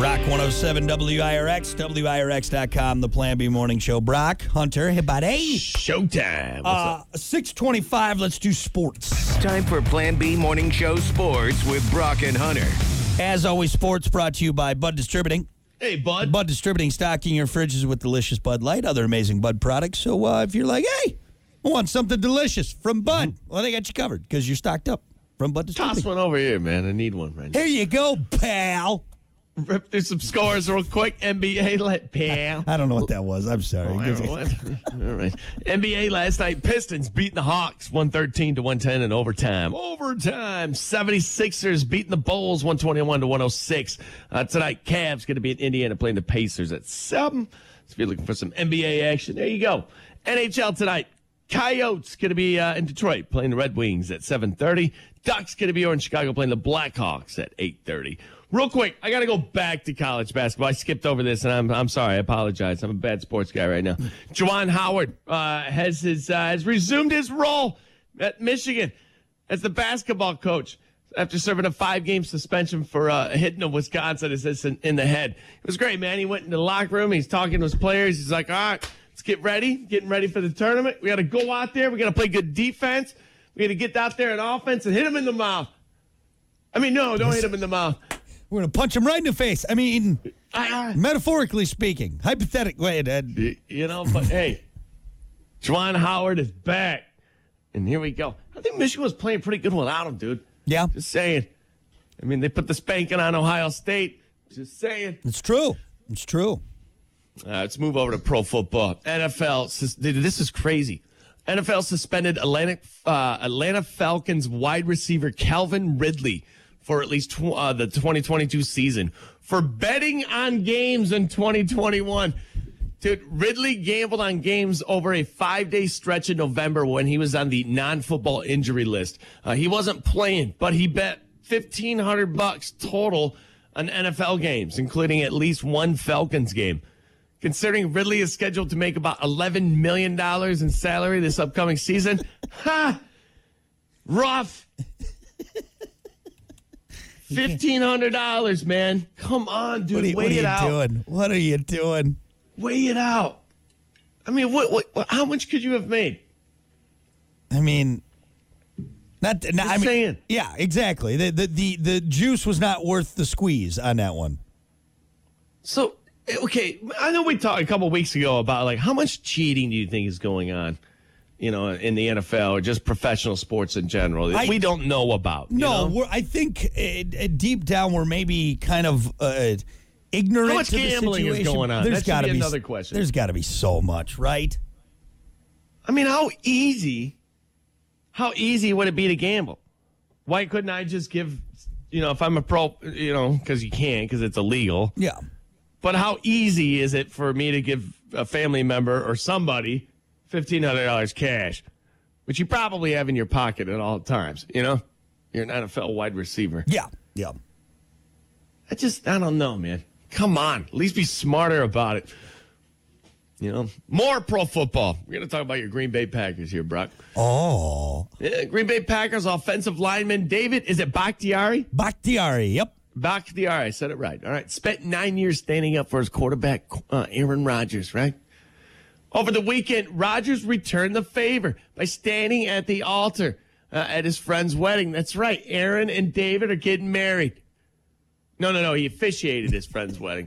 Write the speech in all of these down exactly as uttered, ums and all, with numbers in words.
Rock one oh seven W I R X, W I R X dot com, the Plan B Morning Show. Brock, Hunter, hey, buddy. Showtime. What's Uh, up? six twenty-five, let's do sports. Time for Plan B Morning Show Sports with Brock and Hunter. As always, sports brought to you by Bud Distributing. Hey, bud. Bud Distributing, stocking your fridges with delicious Bud Light, other amazing Bud products. So uh, if you're like, hey, I want something delicious from Bud, mm-hmm. well, they got you covered because you're stocked up from Bud Distributing. Toss one over here, man. I need one right now. Here you go, pal. Rip through some scores real quick. N B A, let pal. I don't know what that was. I'm sorry. Oh, I don't know what. All right. N B A last night, Pistons beating the Hawks one thirteen to one ten in overtime. Overtime. seventy-sixers beating the Bulls one twenty-one to one oh six. Uh, tonight, Cavs going to be in Indiana playing the Pacers at seven. So if you're looking for some N B A action, there you go. N H L tonight, Coyotes going to be uh, in Detroit playing the Red Wings at seven thirty. Ducks going to be over in Chicago playing the Blackhawks at eight thirty. Real quick, I got to go back to college basketball. I skipped over this, and I'm I'm sorry. I apologize. I'm a bad sports guy right now. Juwan Howard uh, has his uh, has resumed his role at Michigan as the basketball coach after serving a five-game suspension for uh, hitting a Wisconsin assistant in the head. It was great, man. He went in the locker room. He's talking to his players. He's like, all right, let's get ready, getting ready for the tournament. We got to go out there. We got to play good defense. We got to get out there in offense and hit him in the mouth. I mean, no, don't hit him in the mouth. We're going to punch him right in the face. I mean, I, metaphorically speaking, hypothetically. Uh, you know, but hey, Juwan Howard is back. And here we go. I think Michigan was playing pretty good without him, dude. Yeah. Just saying. I mean, they put the spanking on Ohio State. Just saying. It's true. It's true. Uh, let's move over to pro football. N F L. This is crazy. N F L suspended Atlanta, uh, Atlanta Falcons wide receiver Calvin Ridley for at least tw- uh, the twenty twenty-two season for betting on games in twenty twenty-one. Dude, Ridley gambled on games over a five-day stretch in November when he was on the non-football injury list. Uh, he wasn't playing, but he bet fifteen hundred bucks total on N F L games, including at least one Falcons game. Considering Ridley is scheduled to make about eleven million dollars in salary this upcoming season, ha! Rough. fifteen hundred dollars, man. Come on, dude. What are you, Weigh what are it you out. doing? What are you doing? Weigh it out. I mean, what, what, what? How much could you have made? I mean, not. not I mean, saying. Yeah, exactly. The, the the the juice was not worth the squeeze on that one. So, okay, I know we talked a couple weeks ago about like how much cheating do you think is going on, you know, in the N F L or just professional sports in general that I, we don't know about? No, you know? we're, I think uh, deep down we're maybe kind of uh, ignorant How much to the gambling is situation. going on? There's That should got to be be another question. There's got to be so much, right? I mean, how easy, how easy would it be to gamble? Why couldn't I just give, you know, if I'm a pro, you know, because you can't, because it's illegal. Yeah. But how easy is it for me to give a family member or somebody fifteen hundred dollars cash, which you probably have in your pocket at all times, you know? You're an N F L wide receiver. Yeah. Yeah. I just, I don't know, man. Come on. At least be smarter about it. You know, more pro football. We're going to talk about your Green Bay Packers here, Brock. Oh. Yeah, Green Bay Packers offensive lineman David, is it Bakhtiari? Bakhtiari, yep. Bakhtiari, I said it right. All right. Spent nine years standing up for his quarterback, uh, Aaron Rodgers, right? Over the weekend, Rodgers returned the favor by standing at the altar uh, at his friend's wedding. That's right. Aaron and David are getting married. No, no, no. He officiated his friend's wedding.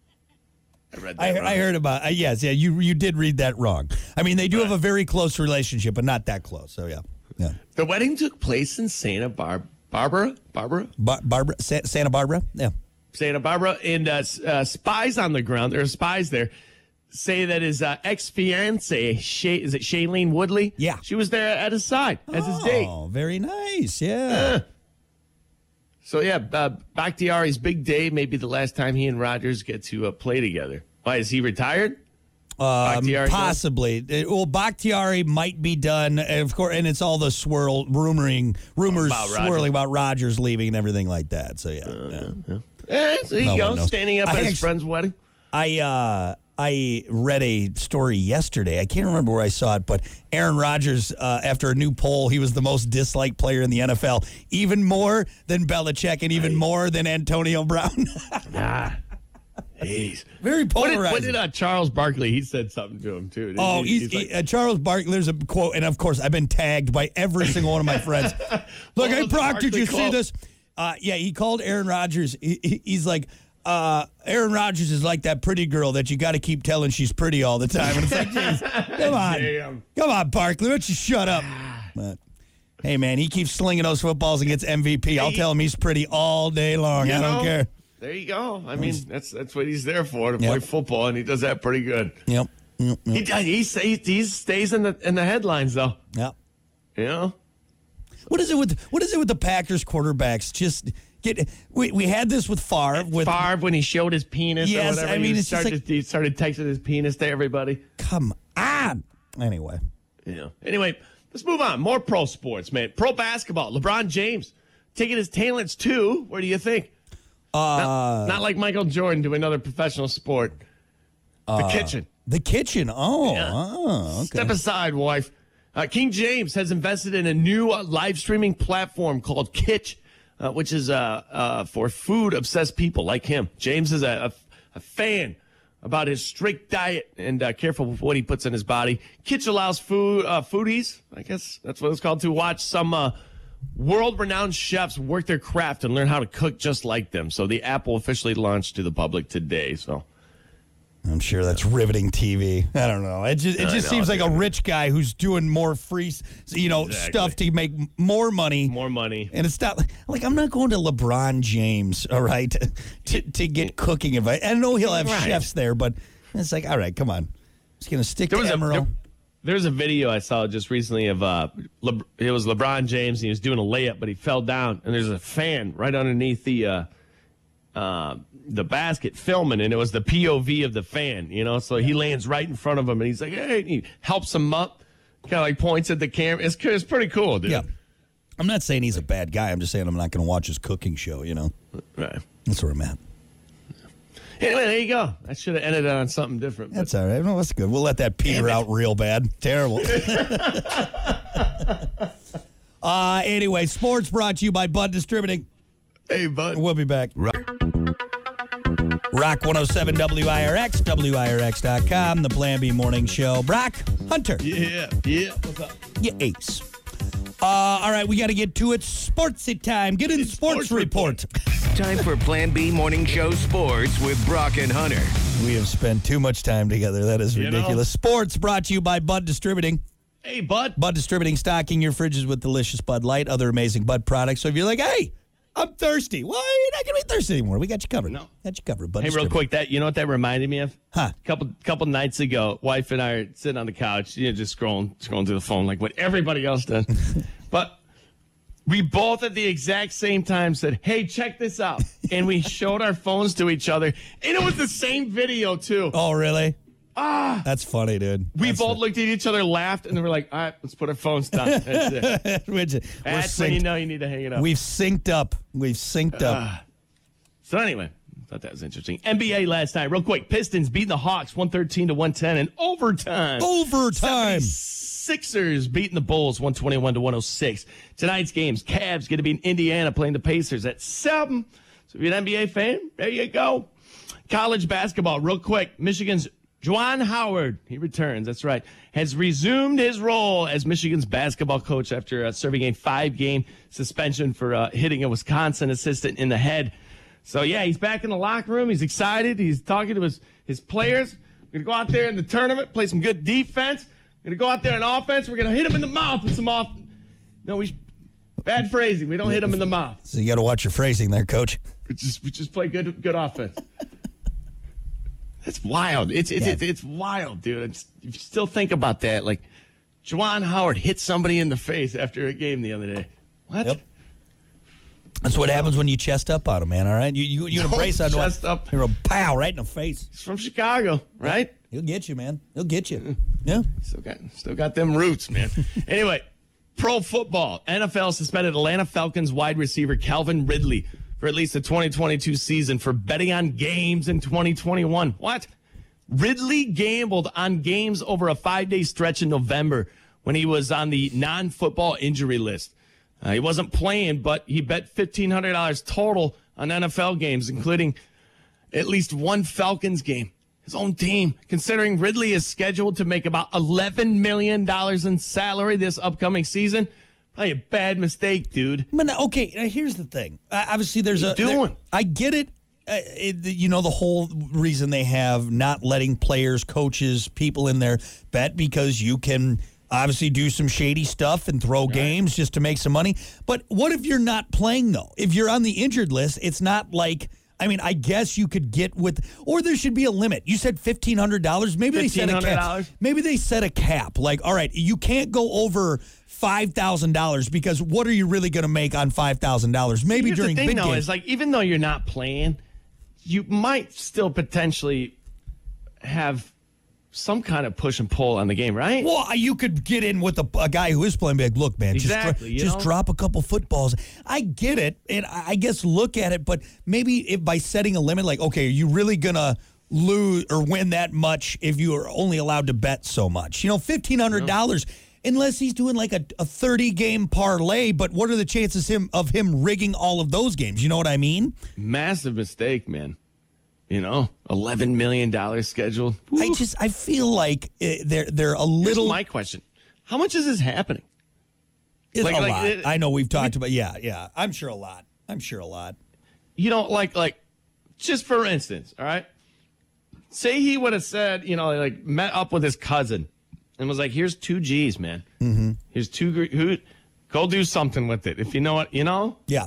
I read that I, wrong. I heard about uh, yes, yeah. You you did read that wrong. I mean, they do Right. have a very close relationship, but not that close. So yeah, yeah. The wedding took place in Santa Bar- Barbara, Barbara, Ba- Barbara, Sa- Santa Barbara, yeah. Santa Barbara, and uh, uh, spies on the ground. There are spies there. Say that his uh, ex-fiance, Shay, is it Shailene Woodley? Yeah. She was there at his side as his date. Oh, very nice. Yeah. Uh, so, yeah, uh, Bakhtiari's big day may be the last time he and Rodgers get to uh, play together. Why, is he retired? Um, Bakhtiari possibly. Uh, Well, Bakhtiari might be done, and of course, and it's all the swirl, rumoring, rumors About Rodgers. swirling about Rodgers leaving and everything like that. So yeah. Uh, yeah. yeah. Eh, so there you No go, one knows. standing up I at his actually- friend's wedding. I uh, I read a story yesterday. I can't remember where I saw it, but Aaron Rodgers, uh, after a new poll, he was the most disliked player in the N F L, even more than Belichick and even more than Antonio Brown. Nah. Jeez. Very What did, polarizing. what did uh, Charles Barkley, he said something to him, too. didn't Oh, he? he's, like, he- uh, Charles Barkley. There's a quote, and of course, I've been tagged by every single one of my friends. Look, What hey, was the Brock, did Barkley you see quote? this? Uh, yeah, he called Aaron Rodgers. He, he- he's like, uh, Aaron Rodgers is like that pretty girl that you got to keep telling she's pretty all the time. And it's like, geez, come on, Damn. come on, Barkley, why don't you shut up? But hey, man, he keeps slinging those footballs and gets M V P. I'll Hey. tell him he's pretty all day long. You I don't know, care. There you go. I mean, that's that's what he's there for, to Yep. play football, and he does that pretty good. Yep, yep, yep. He he, stays, he stays in the in the headlines, though. yep. You know? What is it with what is it with the Packers quarterbacks? Just get we, we had this with Favre with Favre, when he showed his penis Yes, or whatever, I mean, he, it's just started, like- he started texting his penis to everybody. come on. Anyway, Yeah. Anyway, let's move on. More pro sports, man. Pro basketball. LeBron James taking his talents to, where do you think? uh, Not, not like Michael Jordan to another professional sport. The kitchen. the kitchen. Oh, Yeah. oh, okay. Step aside, wife. Uh, King James has invested in a new uh, live streaming platform called Kitch, uh, which is uh, uh, for food obsessed people like him. James is a, a, a fan about his strict diet and uh, careful with what he puts in his body. Kitch allows food uh, foodies, I guess that's what it's called, to watch some uh, world-renowned chefs work their craft and learn how to cook just like them. So the app will officially launch to the public today. So. I'm sure that's riveting T V. I don't know. It just it I just know, seems like a dude. rich guy who's doing more free, you know, Exactly. stuff to make more money. More money. And it's not like I'm not going to LeBron James, all right, to to get cooking advice. I know he'll have Right. chefs there, but it's like, all right, come on. Just gonna stick There to was, a, Emerald. there, there was a video I saw just recently of uh, Le, it was LeBron James, and he was doing a layup, but he fell down, and there's a fan right underneath the uh, uh, the basket filming, and it was the P O V of the fan, you know. So he lands right in front of him, and he's like, "Hey," and he helps him up, kind of like points at the camera. It's it's pretty cool, dude. Yeah. I'm not saying he's a bad guy. I'm just saying I'm not going to watch his cooking show, you know. Right. That's where I'm at. Anyway, there you go. I should have ended on something different. But That's all right. No, that's good. We'll let that peter out real bad. Terrible. uh, anyway, sports brought to you by Bud Distributing. hey, bud. We'll be back. Rock one oh seven W I R X, W I R X dot com, the Plan B Morning Show. Brock Hunter, Yeah, yeah. What's up? you ace. Uh, all right, we got to get to it. Sportsy time. Get in It's sports, sports report. Time for Plan B Morning Show Sports with Brock and Hunter. We have spent too much time together. That is You know? ridiculous. Sports brought to you by Bud Distributing. Hey, bud. Bud Distributing, stocking your fridges with delicious Bud Light, other amazing Bud products. So if you're like, hey, I'm thirsty. Well, you're not going to be thirsty anymore. We got you covered. No. Got you covered, Bud Hey, real Distributing. quick, that you know what that reminded me of? Huh. Couple couple nights ago, wife and I are sitting on the couch, you know, just scrolling scrolling through the phone like what everybody else does. But we both at the exact same time said, "Hey, check this out," and we showed our phones to each other, and it was the same video too. Oh, really? Ah. That's funny, dude. we That's both looked at each other, laughed, and then we're like, "All right, let's put our phones down." That's it. We're That's when you synced. know you need to hang it up. We've synced up. We've synced up. So anyway, thought that was interesting. N B A last night, real quick. Pistons beating the Hawks one thirteen to one ten in overtime. Overtime. Sixers beating the Bulls one twenty-one to one oh six. Tonight's games, Cavs going to be in Indiana playing the Pacers at seven. So if you're an N B A fan, there you go. College basketball, real quick. Michigan's Juwan Howard, he returns, that's right, has resumed his role as Michigan's basketball coach after uh, serving a five-game suspension for uh, hitting a Wisconsin assistant in the head. So, yeah, he's back in the locker room. He's excited. He's talking to his, his players. We're going to go out there in the tournament, play some good defense. We're going to go out there in offense. We're going to hit him in the mouth with some off. No, we bad phrasing. We don't hit him in the mouth. So you got to watch your phrasing there, Coach. We just we just play good good offense. That's wild. It's it's Yeah. it's, it's wild, dude. It's, if you still think about that, like Juwan Howard hit somebody in the face after a game the other day. What? Yep. That's what happens when you chest up on him, man. All right, you you, you Don't embrace on chest up. You're a pow right in the face. He's from Chicago, right? He'll get you, man. He'll get you. Yeah. Still got still got them roots, man. Anyway, pro football. N F L suspended Atlanta Falcons wide receiver Calvin Ridley for at least the twenty twenty-two season for betting on games in twenty twenty-one. What? Ridley gambled on games over a five-day stretch in November when he was on the non-football injury list. Uh, he wasn't playing, but he bet fifteen hundred dollars total on N F L games, including at least one Falcons game. His own team, considering Ridley is scheduled to make about eleven million dollars in salary this upcoming season. Probably a bad mistake, dude. But okay, now here's the thing. Uh, obviously, there's What a. are you there- doing? I get it. Uh, it. You know, the whole reason they have not letting players, coaches, people in there bet because you can obviously do some shady stuff and throw games just to make some money. But what if you're not playing, though? If you're on the injured list, it's not like. I mean, I guess you could get with, or there should be a limit. You said fifteen hundred dollars. Maybe they set a cap. fifteen hundred dollars? Maybe they set a cap. Like, all right, you can't go over five thousand dollars because what are you really going to make on five thousand dollars? Maybe Here's during the thing, big though, games. is like even though you're not playing, you might still potentially have some kind of push and pull on the game, right? Well, you could get in with a, a guy who is playing big. Look, man, Exactly, you just, dro- just know? drop a couple footballs. I get it, and I I guess look at it, but maybe if by setting a limit, like, okay, are you really going to lose or win that much if you are only allowed to bet so much? You know, fifteen hundred dollars, unless he's doing like a, a thirty-game parlay, but what are the chances him of him rigging all of those games? You know what I mean? Massive mistake, man. You know, eleven million dollars scheduled. I just, I feel like uh, they're, they're a Here's little... my question. How much is this happening? It's Like- a like, lot. it- I know we've talked about. Yeah, yeah. I'm sure a lot. I'm sure a lot. You know, like, like, just for instance, all right? Say he would have said, you know, like met up with his cousin and was like, here's two G's, man. Mm-hmm. Here's two, gr- who, go do something with it. If you know what, you know? Yeah.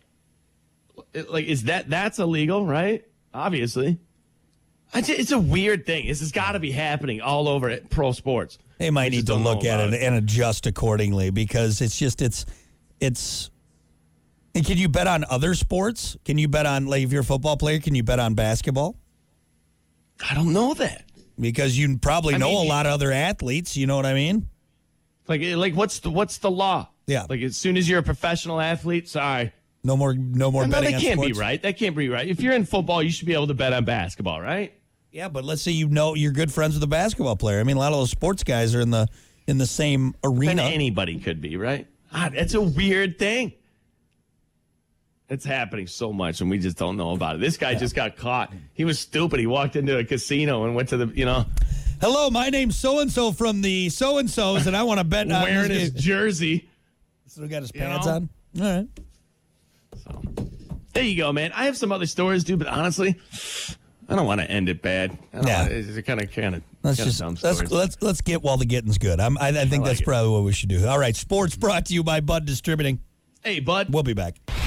It- like, is that, that's illegal, right? Obviously. I just, it's a weird thing. This has got to be happening all over at pro sports. They might We need just to don't look know at about it and adjust accordingly because it's just it's it's. And can you bet on other sports? Can you bet on, like, if you're a football player? Can you bet on basketball? I don't know that. Because you probably I know mean, a lot of other athletes. You know what I mean? Like, like what's the what's the law? Yeah. Like, as soon as you're a professional athlete, sorry. No more, no more No, betting that on can't sports. be right. That can't be right. If you're in football, you should be able to bet on basketball, right? Yeah, but let's say you know you're good friends with a basketball player. I mean, a lot of those sports guys are in the in the same Then arena. anybody could be, right? Ah, that's a weird thing. It's happening so much, and we just don't know about it. This guy just got caught. He was stupid. He walked into a casino and went to the, you know, Hello, my name's so and so from the so and so's, and I want to bet on wearing this his game. jersey. Still got his you pants know? on. All right. So there you go, man. I have some other stories, dude, but honestly, I don't want to end it bad. I don't Yeah. wanna, it's kind of, kind of, Let's kind of just dumb let's stories. let's let's get while the getting's good. I'm, I, I think like that's it. probably what we should do. All right, sports brought to you by Bud Distributing. Hey, bud. We'll be back.